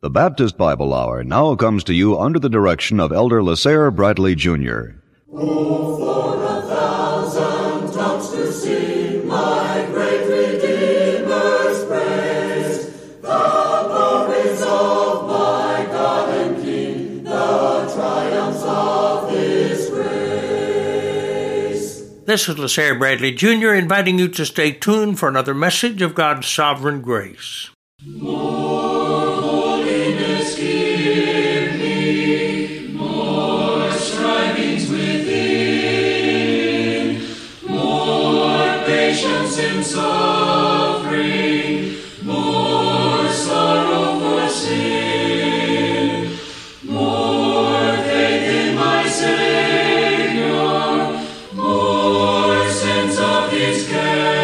The Baptist Bible Hour now comes to you under the direction of Elder LaSalle Bradley Jr. Oh, for 1,000 tongues to sing my great Redeemer's praise, the glories of my God and King, the triumphs of His grace. This is LaSalle Bradley Jr. inviting you to stay tuned for another message of God's sovereign grace. More holiness give me, more strivings within, more patience in suffering, more sorrow for sin, more faith in my Savior, more sense of His care.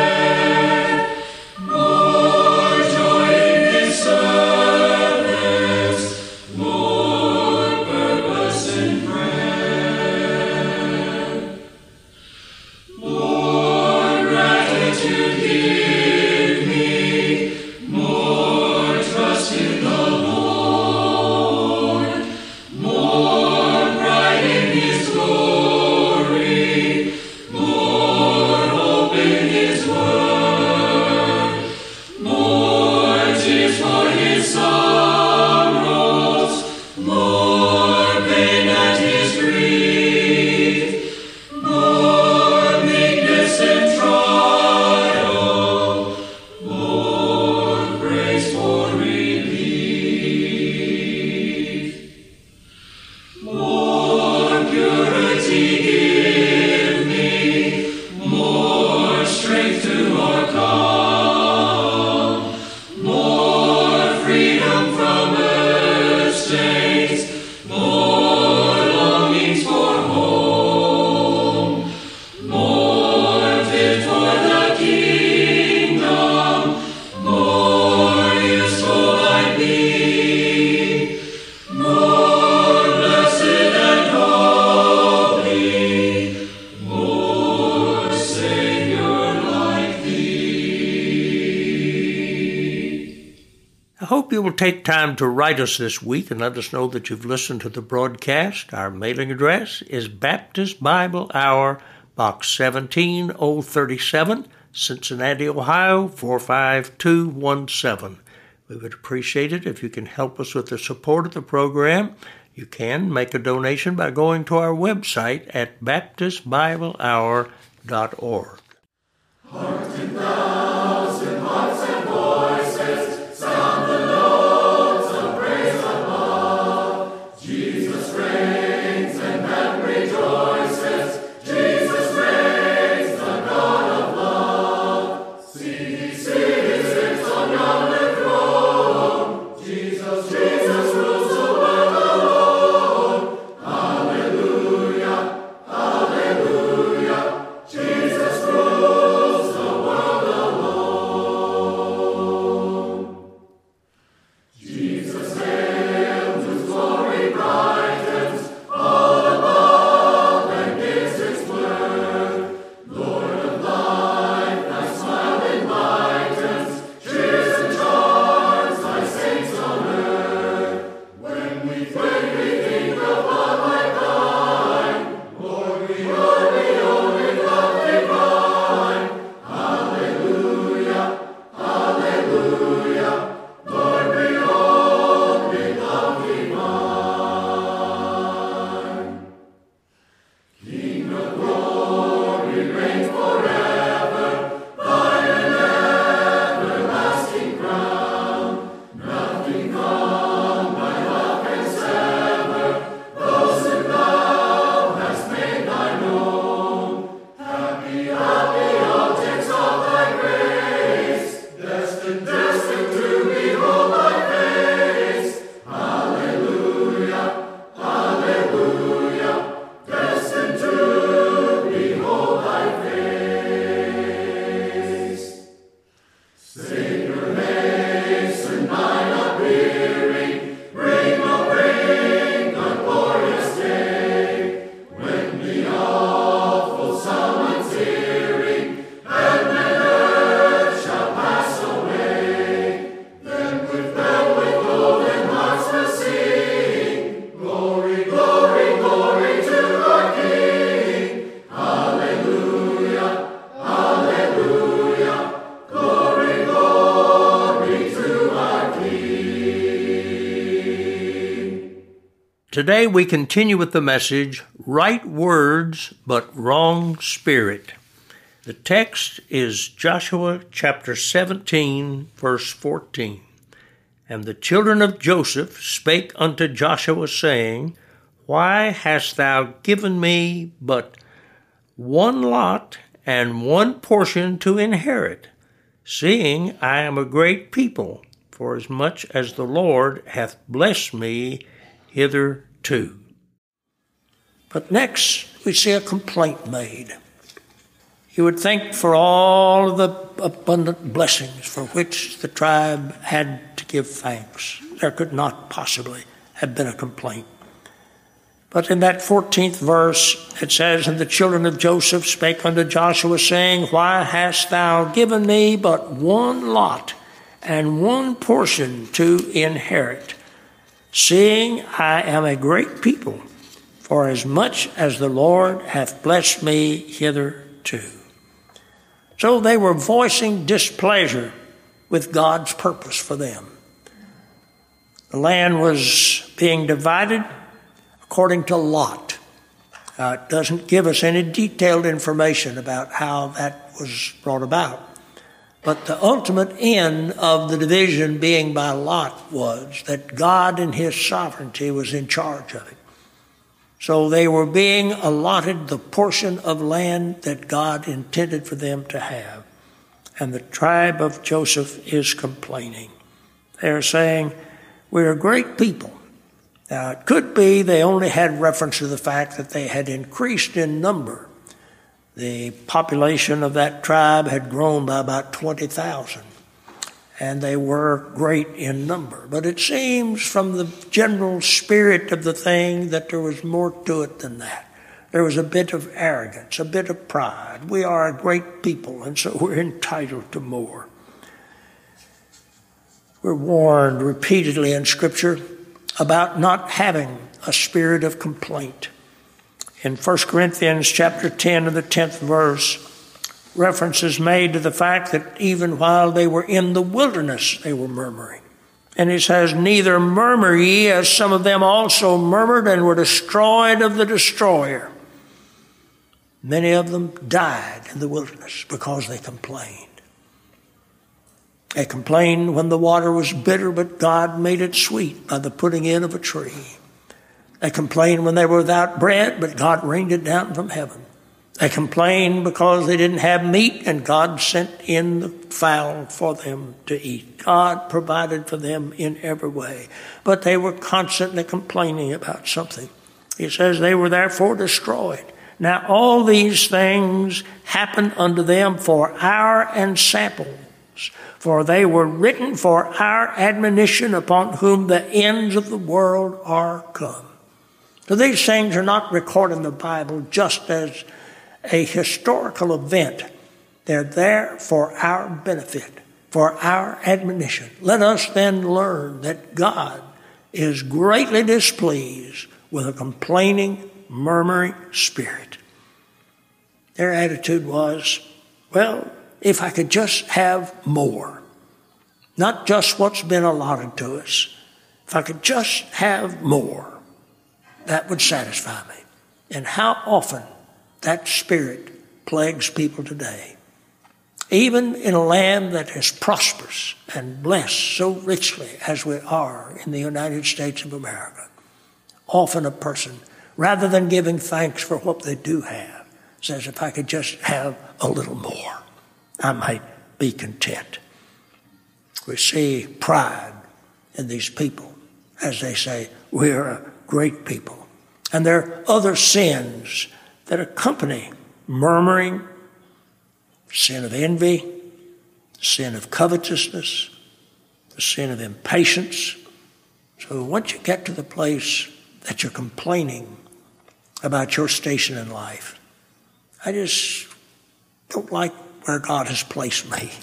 I hope you will take time to write us this week and let us know that you've listened to the broadcast. Our mailing address is Baptist Bible Hour, Box 17037, Cincinnati, Ohio 45217. We would appreciate it if you can help us with the support of the program. You can make a donation by going to our website at baptistbiblehour.org. Hark 10,000 hearts and voices, sound the notes of praise above. Jesus reigns and heaven rejoices. Jesus reigns, the God of love. See, He sits on yonder throne. Jesus rules the world alone. Hallelujah, hallelujah. Jesus rules the world alone. Jesus hails, whose glory brightens all above and gives its word. Lord of life, thy smile enlightens, cheers and charms thy saints on earth. Today we continue with the message, Right Words but Wrong Spirit. The text is Joshua chapter 17, verse 14. And the children of Joseph spake unto Joshua, saying, Why hast thou given me but one lot and one portion to inherit, seeing I am a great people, forasmuch as the Lord hath blessed me hitherto. But next we see a complaint made. You would think for all of the abundant blessings for which the tribe had to give thanks, there could not possibly have been a complaint. But in that 14th verse, it says, And the children of Joseph spake unto Joshua, saying, Why hast thou given me but one lot and one portion to inherit, seeing I am a great people, forasmuch as the Lord hath blessed me hitherto. So they were voicing displeasure with God's purpose for them. The land was being divided according to lot. It doesn't give us any detailed information about how that was brought about. But the ultimate end of the division being by lot was that God in His sovereignty was in charge of it. So they were being allotted the portion of land that God intended for them to have. And the tribe of Joseph is complaining. They're saying, we're a great people. Now, it could be they only had reference to the fact that they had increased in number. The population of that tribe had grown by about 20,000, and they were great in number. But it seems from the general spirit of the thing that there was more to it than that. There was a bit of arrogance, a bit of pride. We are a great people, and so we're entitled to more. We're warned repeatedly in Scripture about not having a spirit of complaint. In 1 Corinthians chapter 10 and the 10th verse, reference is made to the fact that even while they were in the wilderness, they were murmuring. And he says, Neither murmur ye, as some of them also murmured and were destroyed of the destroyer. Many of them died in the wilderness because they complained. They complained when the water was bitter, but God made it sweet by the putting in of a tree. They complained when they were without bread, but God rained it down from heaven. They complained because they didn't have meat, and God sent in the fowl for them to eat. God provided for them in every way. But they were constantly complaining about something. He says they were therefore destroyed. Now all these things happened unto them for our ensamples, for they were written for our admonition, upon whom the ends of the world are come. So these things are not recorded in the Bible just as a historical event. They're there for our benefit, for our admonition. Let us then learn that God is greatly displeased with a complaining, murmuring spirit. Their attitude was, well, if I could just have more, not just what's been allotted to us, if I could just have more, that would satisfy me. And how often that spirit plagues people today. Even in a land that is prosperous and blessed so richly as we are in the United States of America, often a person, rather than giving thanks for what they do have, says, if I could just have a little more, I might be content. We see pride in these people as they say, we're a great people. And there are other sins that accompany murmuring, sin of envy, sin of covetousness, the sin of impatience. So once you get to the place that you're complaining about your station in life, I just don't like where God has placed me.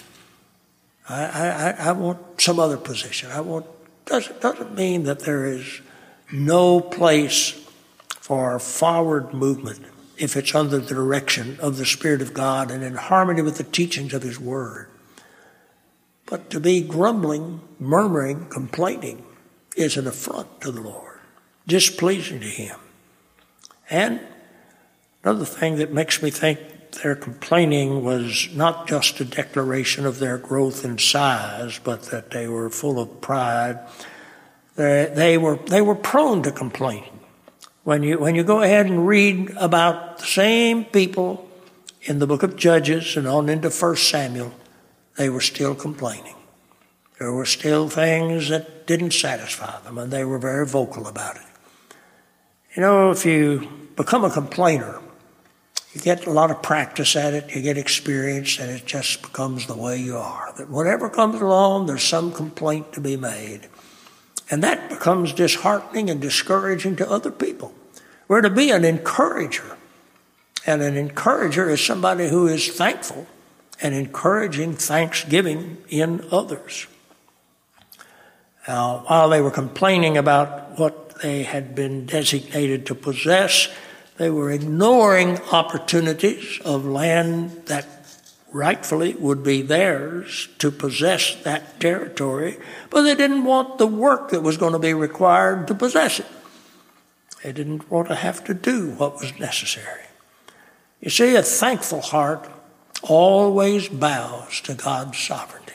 I want some other position. Doesn't mean that there is no place for forward movement if it's under the direction of the Spirit of God and in harmony with the teachings of His Word. But to be grumbling, murmuring, complaining is an affront to the Lord. displeasing to him. And another thing that makes me think their complaining was not just a declaration of their growth in size, but that they were full of pride. They were prone to complaining. When you go ahead and read about the same people in the book of Judges and on into 1 Samuel, they were still complaining. There were still things that didn't satisfy them, and they were very vocal about it. You know, if you become a complainer, you get a lot of practice at it, you get experience, and it just becomes the way you are. That whatever comes along, there's some complaint to be made. And that becomes disheartening and discouraging to other people. We're to be an encourager. And an encourager is somebody who is thankful and encouraging thanksgiving in others. Now, while they were complaining about what they had been designated to possess, they were ignoring opportunities of land that rightfully would be theirs to possess that territory, but they didn't want the work that was going to be required to possess it. They didn't want to have to do what was necessary. You see, a thankful heart always bows to God's sovereignty.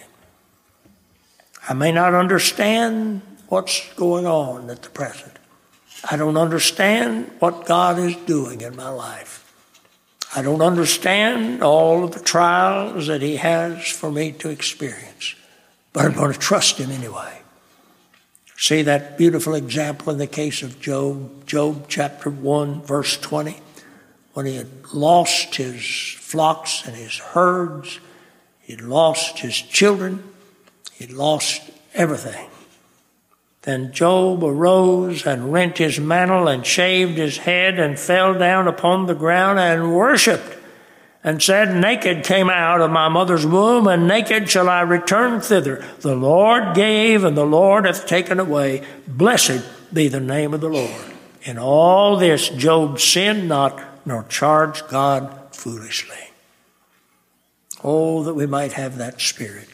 I may not understand what's going on at the present. I don't understand what God is doing in my life. I don't understand all of the trials that he has for me to experience, but I'm going to trust him anyway. See that beautiful example in the case of Job, Job chapter 1, verse 20, when he had lost his flocks and his herds, he'd lost his children, he'd lost everything. Then Job arose and rent his mantle and shaved his head and fell down upon the ground and worshipped and said, "Naked came I out of my mother's womb, and naked shall I return thither. The Lord gave, and the Lord hath taken away. Blessed be the name of the Lord." In all this Job sinned not, nor charged God foolishly. Oh, that we might have that spirit.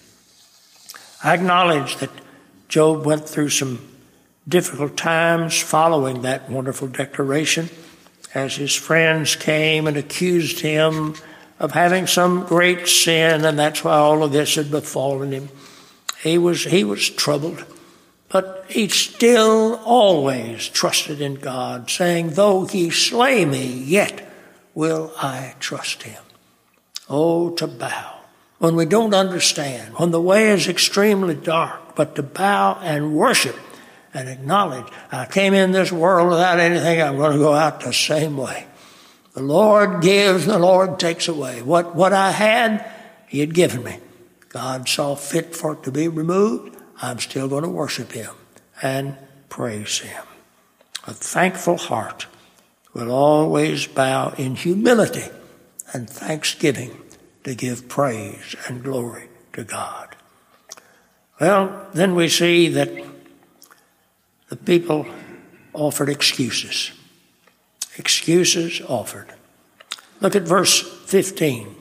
I acknowledge that Job went through some difficult times following that wonderful declaration, as his friends came and accused him of having some great sin, and that's why all of this had befallen him. He was troubled, but he still always trusted in God, saying, "Though he slay me, yet will I trust him." Oh, to bow when we don't understand, when the way is extremely dark, but to bow and worship and acknowledge, I came in this world without anything, I'm going to go out the same way. The Lord gives, the Lord takes away. What I had, he had given me. God saw fit for it to be removed. I'm still going to worship him and praise him. A thankful heart will always bow in humility and thanksgiving to give praise and glory to God. Well, then we see that the people offered excuses. Excuses offered. Look at verse 15.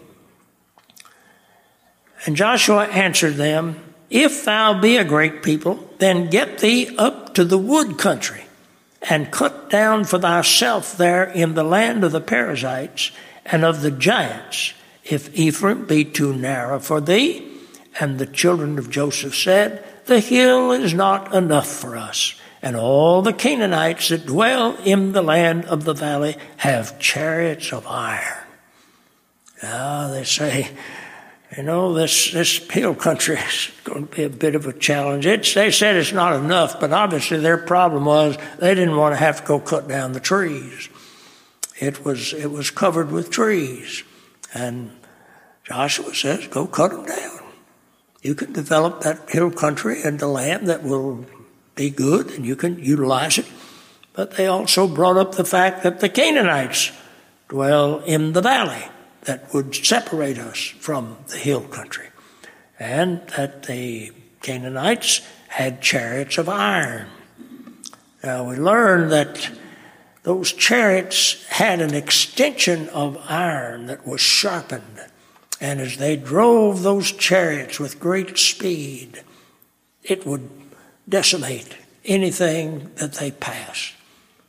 And Joshua answered them, "If thou be a great people, then get thee up to the wood country, and cut down for thyself there in the land of the Perizzites and of the giants, if Ephraim be too narrow for thee." And the children of Joseph said, "The hill is not enough for us, and all the Canaanites that dwell in the land of the valley have chariots of iron." Now they say, this hill country is going to be a bit of a challenge. They said it's not enough, but obviously their problem was they didn't want to have to go cut down the trees. It was covered with trees. And Joshua says, go cut them down. You can develop that hill country and the land that will be good, and you can utilize it. But they also brought up the fact that the Canaanites dwell in the valley that would separate us from the hill country, and that the Canaanites had chariots of iron. Now we learn that those chariots had an extension of iron that was sharpened, and as they drove those chariots with great speed, it would decimate anything that they passed.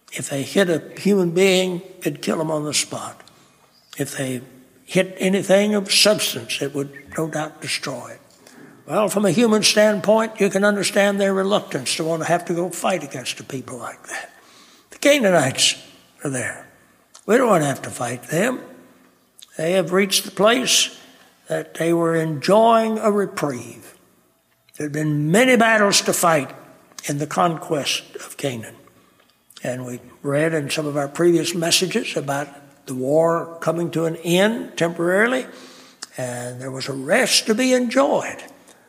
If they hit a human being, it'd kill them on the spot. If they hit anything of substance, it would no doubt destroy it. Well, from a human standpoint, you can understand their reluctance to want to have to go fight against a people like that. The Canaanites are there. We don't want to have to fight them. They have reached the place that they were enjoying a reprieve. There had been many battles to fight in the conquest of Canaan. And we read in some of our previous messages about the war coming to an end temporarily, and there was a rest to be enjoyed.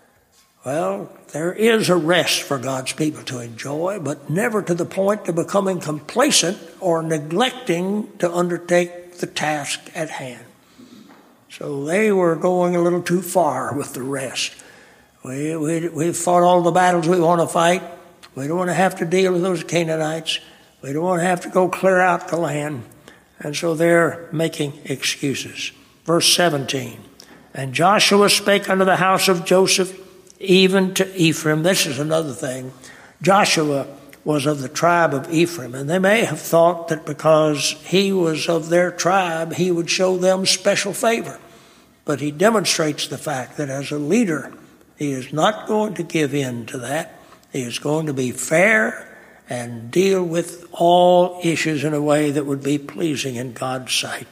Well, there is a rest for God's people to enjoy, but never to the point of becoming complacent or neglecting to undertake the task at hand. So they were going a little too far with the rest. We've fought all the battles we want to fight. We don't want to have to deal with those Canaanites. We don't want to have to go clear out the land. And so they're making excuses. Verse 17, and Joshua spake unto the house of Joseph, even to Ephraim. This is another thing. Joshua was of the tribe of Ephraim, and they may have thought that because he was of their tribe, he would show them special favor. But he demonstrates the fact that as a leader, he is not going to give in to that. He is going to be fair and deal with all issues in a way that would be pleasing in God's sight.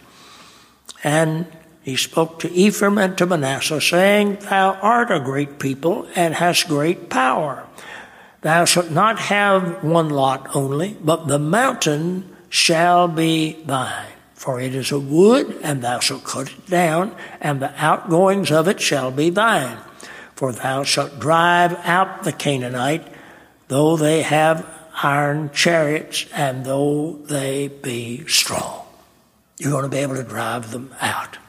And he spoke to Ephraim and to Manasseh, saying, thou art a great people and hast great power. Thou shalt not have one lot only, but the mountain shall be thine. For it is a wood, and thou shalt cut it down, and the outgoings of it shall be thine. For thou shalt drive out the Canaanite, though they have iron chariots, and though they be strong. You're going to be able to drive them out.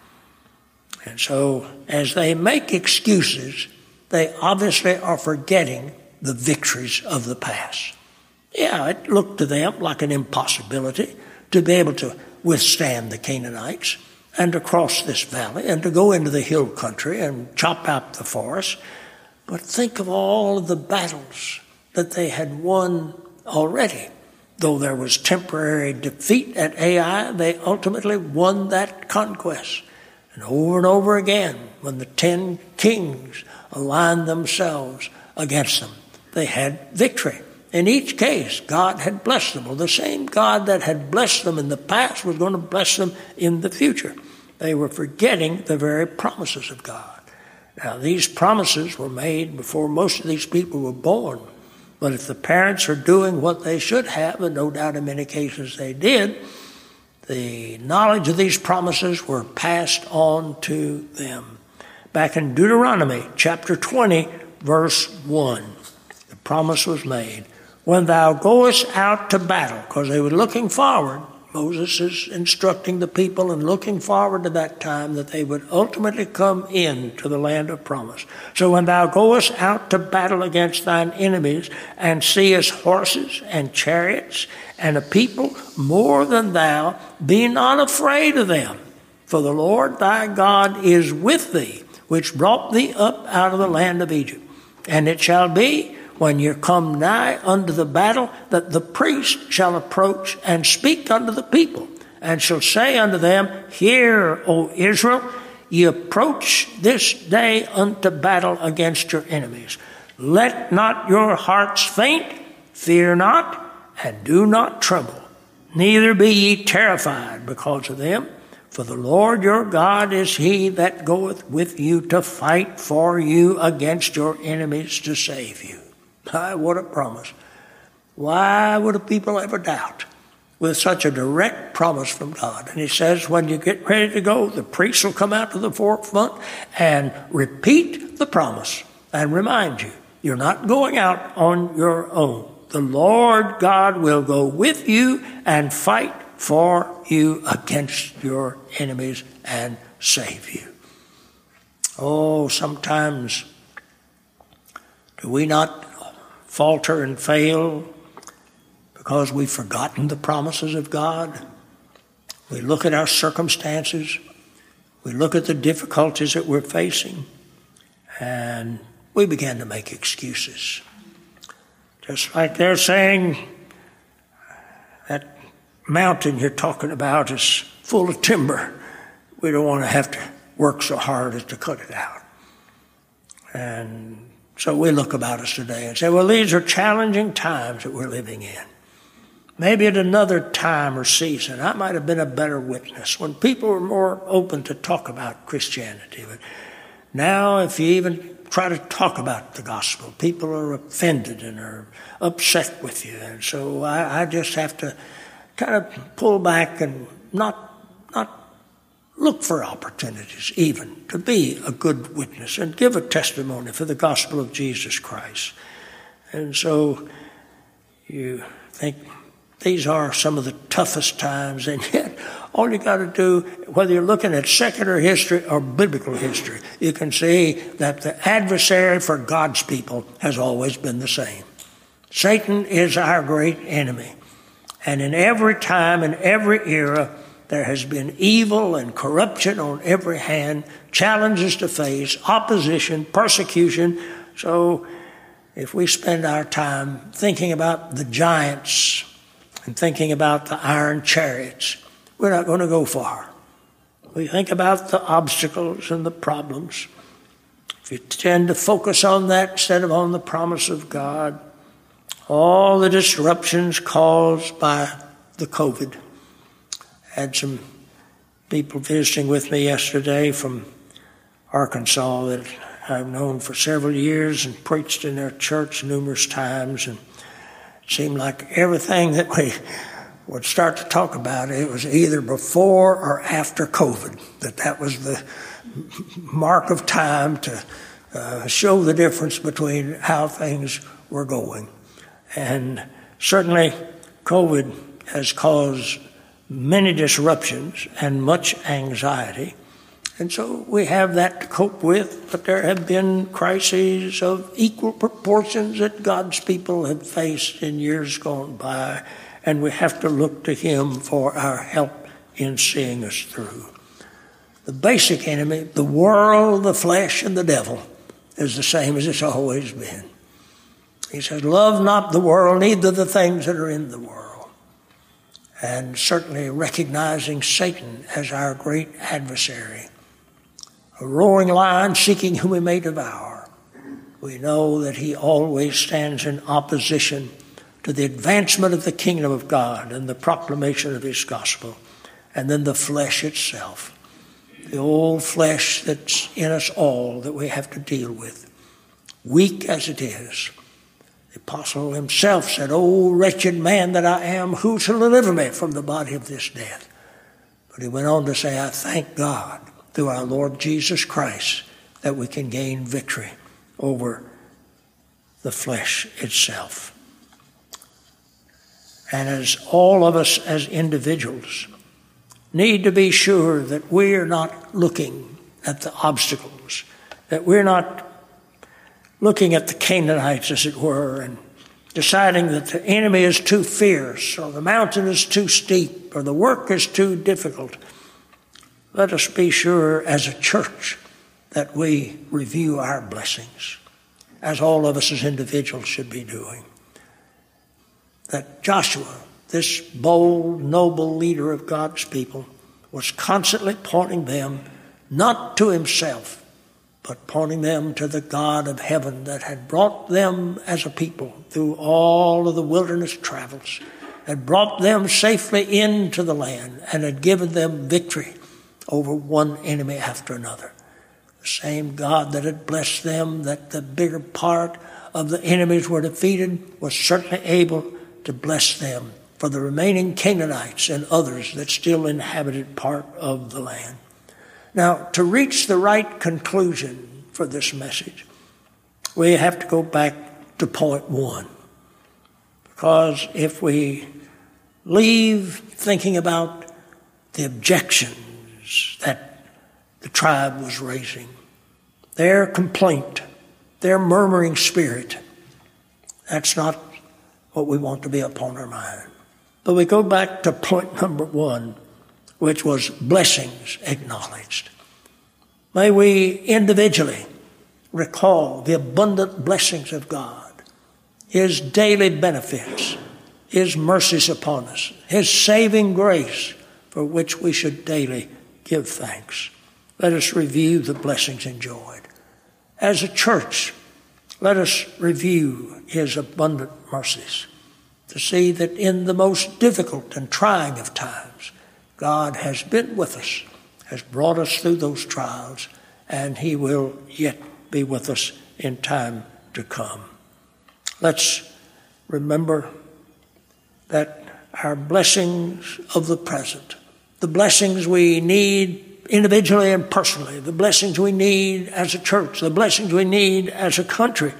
And so, as they make excuses, they obviously are forgetting the victories of the past. Yeah, it looked to them like an impossibility to be able to withstand the Canaanites and to cross this valley and to go into the hill country and chop out the forest. But think of all of the battles that they had won already. Though there was temporary defeat at Ai, they ultimately won that conquest. And over again, when the 10 kings aligned themselves against them, they had victory. In each case, God had blessed them. Well, the same God that had blessed them in the past was going to bless them in the future. They were forgetting the very promises of God. Now, these promises were made before most of these people were born. But if the parents are doing what they should have, and no doubt in many cases they did, the knowledge of these promises were passed on to them. Back in Deuteronomy chapter 20, verse 1, the promise was made. When thou goest out to battle, because they were looking forward, Moses is instructing the people and looking forward to that time that they would ultimately come into the land of promise. So when thou goest out to battle against thine enemies and seest horses and chariots and a people more than thou, be not afraid of them. For the Lord thy God is with thee, which brought thee up out of the land of Egypt. And it shall be, when you come nigh unto the battle, that the priest shall approach and speak unto the people, and shall say unto them, Hear, O Israel, ye approach this day unto battle against your enemies. Let not your hearts faint, fear not, and do not tremble. Neither be ye terrified because of them. For the Lord your God is he that goeth with you to fight for you against your enemies to save you. What a promise. Why would a people ever doubt with such a direct promise from God? And he says, when you get ready to go, the priest will come out to the forefront and repeat the promise and remind you, you're not going out on your own. The Lord God will go with you and fight for you against your enemies and save you. Oh, sometimes do we not falter and fail because we've forgotten the promises of God? We look at our circumstances, we look at the difficulties that we're facing, and we begin to make excuses. Just like they're saying that mountain you're talking about is full of timber. We don't want to have to work so hard as to cut it out. And so we look about us today and say, well, these are challenging times that we're living in. Maybe at another time or season, I might have been a better witness when people were more open to talk about Christianity. But now, if you even try to talk about the gospel, people are offended and are upset with you. And so I just have to kind of pull back and not look for opportunities even to be a good witness and give a testimony for the gospel of Jesus Christ. And so you think these are some of the toughest times, and yet all you got to do, whether you're looking at secular history or biblical history, you can see that the adversary for God's people has always been the same. Satan is our great enemy. And in every time, in every era, there has been evil and corruption on every hand, challenges to face, opposition, persecution. So if we spend our time thinking about the giants and thinking about the iron chariots, we're not going to go far. We think about the obstacles and the problems. If you tend to focus on that instead of on the promise of God, all the disruptions caused by the COVID. Had some people visiting with me yesterday from Arkansas that I've known for several years and preached in their church numerous times, and it seemed like everything that we would start to talk about, it was either before or after COVID, that was the mark of time to show the difference between how things were going. And certainly COVID has caused many disruptions and much anxiety. And so we have that to cope with, but there have been crises of equal proportions that God's people have faced in years gone by, and we have to look to Him for our help in seeing us through. The basic enemy, the world, the flesh, and the devil, is the same as it's always been. He says, love not the world, neither the things that are in the world. And certainly recognizing Satan as our great adversary, a roaring lion seeking whom he may devour. We know that he always stands in opposition to the advancement of the kingdom of God and the proclamation of His gospel. And then the flesh itself, the old flesh that's in us all that we have to deal with, weak as it is. The apostle himself said, "O wretched man that I am, who shall deliver me from the body of this death?" But he went on to say, "I thank God through our Lord Jesus Christ that we can gain victory over the flesh itself." And as all of us as individuals need to be sure that we are not looking at the obstacles, that we're not looking at the Canaanites, as it were, and deciding that the enemy is too fierce, or the mountain is too steep, or the work is too difficult. Let us be sure as a church that we review our blessings, as all of us as individuals should be doing. That Joshua, this bold, noble leader of God's people, was constantly pointing them not to himself, but pointing them to the God of heaven that had brought them as a people through all of the wilderness travels, had brought them safely into the land, and had given them victory over one enemy after another. The same God that had blessed them, that the bigger part of the enemies were defeated, was certainly able to bless them for the remaining Canaanites and others that still inhabited part of the land. Now, to reach the right conclusion for this message, we have to go back to point one. Because if we leave thinking about the objections that the tribe was raising, their complaint, their murmuring spirit, that's not what we want to be upon our mind. But we go back to point number one, which was blessings acknowledged. May we individually recall the abundant blessings of God, His daily benefits, His mercies upon us, His saving grace, for which we should daily give thanks. Let us review the blessings enjoyed. As a church, let us review His abundant mercies to see that in the most difficult and trying of times, God has been with us, has brought us through those trials, and He will yet be with us in time to come. Let's remember that our blessings of the present, the blessings we need individually and personally, the blessings we need as a church, the blessings we need as a country,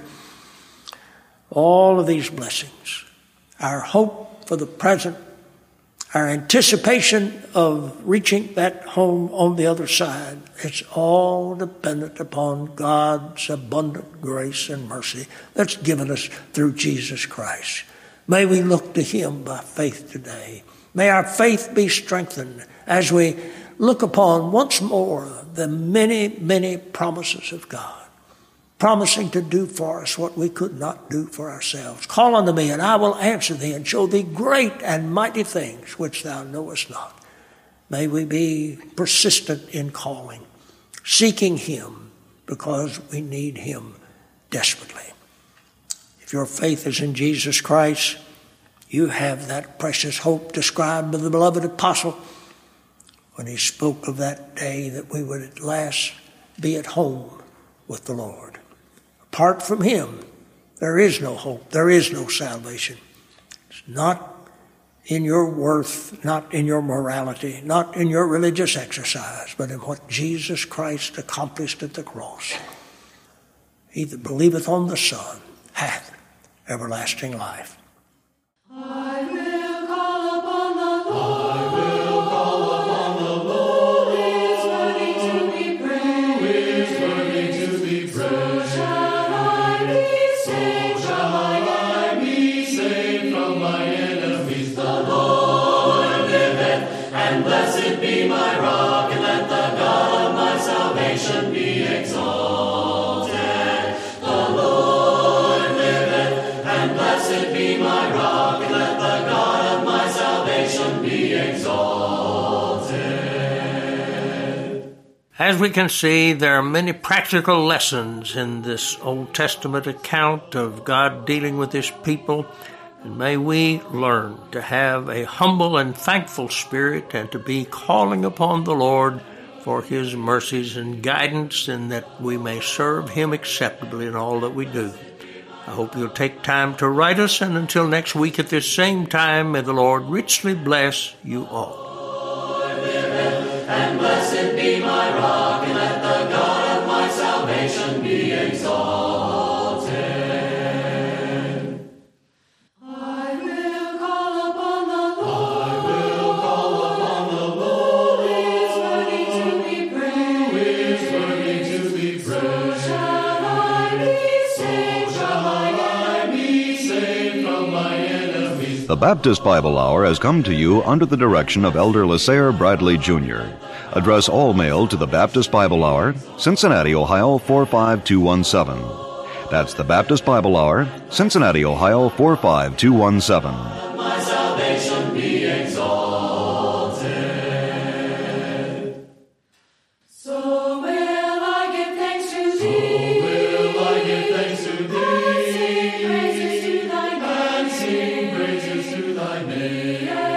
all of these blessings, our hope for the present, our anticipation of reaching that home on the other side, it's all dependent upon God's abundant grace and mercy that's given us through Jesus Christ. May we look to Him by faith today. May our faith be strengthened as we look upon once more the many, many promises of God, promising to do for us what we could not do for ourselves. Call unto me, and I will answer thee, and show thee great and mighty things which thou knowest not. May we be persistent in calling, seeking Him, because we need Him desperately. If your faith is in Jesus Christ, you have that precious hope described by the beloved apostle when he spoke of that day that we would at last be at home with the Lord. Apart from Him, there is no hope. There is no salvation. It's not in your worth, not in your morality, not in your religious exercise, but in what Jesus Christ accomplished at the cross. He that believeth on the Son hath everlasting life. I will call upon the Lord. I will call upon the Lord. Who is worthy to be praised? Who is worthy to be praised? So shall I be saved. So shall I be saved from my enemies. The Lord liveth, and blessed be my rock, and let the God of my salvation be exalted. The Lord liveth, and blessed be my rock, and let the God of my salvation be exalted. As we can see, there are many practical lessons in this Old Testament account of God dealing with His people, and may we learn to have a humble and thankful spirit and to be calling upon the Lord for His mercies and guidance, and that we may serve Him acceptably in all that we do. I hope you'll take time to write us, and until next week at this same time, may the Lord richly bless you all. And blessed be my rock, and let the God of my salvation be exalted. I will call upon the Lord. I will call upon the Lord. Who is worthy to be praised? Who is worthy to be praised? So shall I be saved. So shall I be saved from my enemies. The Baptist Bible Hour has come to you under the direction of Elder Lasair Bradley Jr. Address all mail to the Baptist Bible Hour, Cincinnati, Ohio 45217. That's the Baptist Bible Hour, Cincinnati, Ohio 45217. My salvation be exalted. So will I give thanks to thee. So will I give thanks to thee. And sing praises to thy name. And sing praises to thy name.